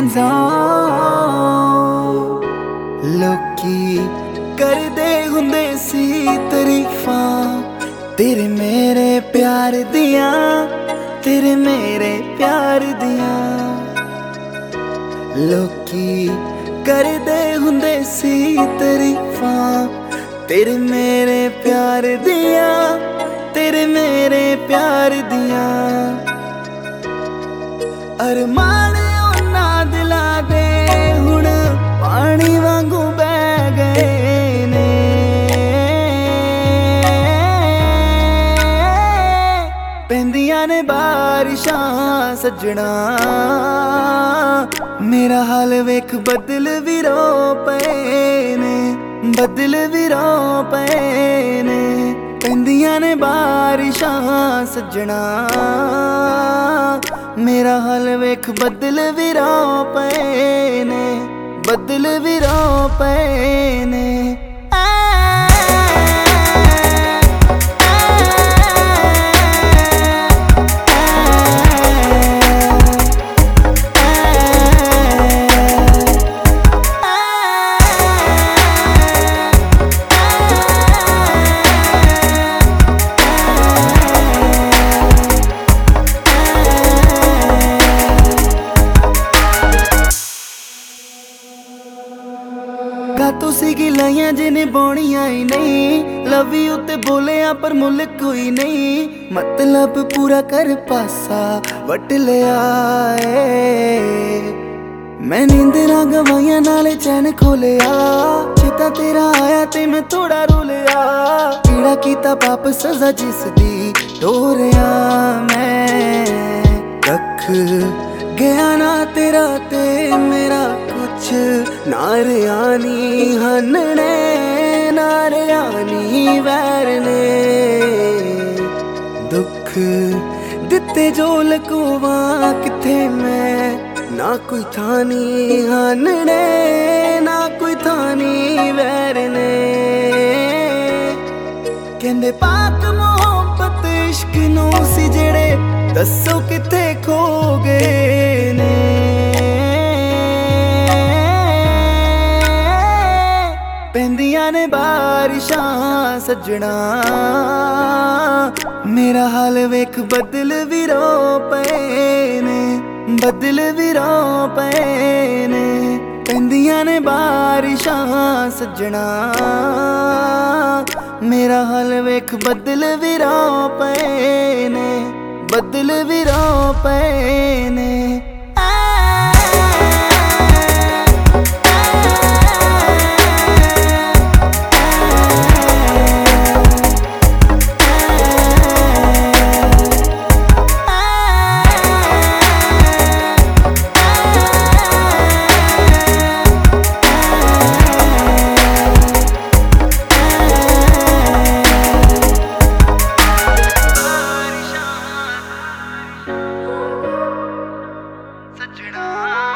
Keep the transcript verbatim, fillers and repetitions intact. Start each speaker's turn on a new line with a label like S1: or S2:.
S1: रांझा लोकी करदे हुंदे सी तरीफां तेरे मेरे प्यार दियां, तेरे मेरे प्यार दियां। लोकी करदे हुंदे सी तरीफां तेरे मेरे प्यार दियां, तेरे मेरे प्यार दियां। अरमान उन्हां दिलां दे हुण पानी वांगू बह गए ने। पैंदियां ने बारिशां सजना मेरा हाल वेख बदल भी रो पे ने, बदल भी रो पे ने। पैंदियां ने बारिशां सजना मेरा हाल वेख बदल भी रो पे ने, बदल भी रो पे ने। तू सीगी लाइयां जिन्हें निभाउणियां ही नहीं। लव यू ते बोलिया पर मुल कोई नहीं। मतलब पूरा कर पासा वट लिया मैं नींदरां गवाइयां नाले चैन खोलिया। चिता तेरा आया ते मैं थोड़ा रोलिया। पीड़ा कीता पाप सजा जिसदी टोरिया मैं। कख गया ना तेरा ते मेरा कुछ नारियानी हनने, नारियानी वैर ने। दुख दिते जो लकोवा किथे मैं ना कोई थानी हनने, ना कोई थानी वैर ने। कहंदे पाक मोहब्बत इश्क नू सी जेड़े दसो किथे खो गए ने। पैंदियां ने बारिशां सजना मेरा हाल वेख बदल भी रो पे ने, बदल भी रो पे ने। पैंदियां ने बारिशां सजना मेरा हाल वेख बदल भी रो पे ने, बदल भी रो पे ने। सजना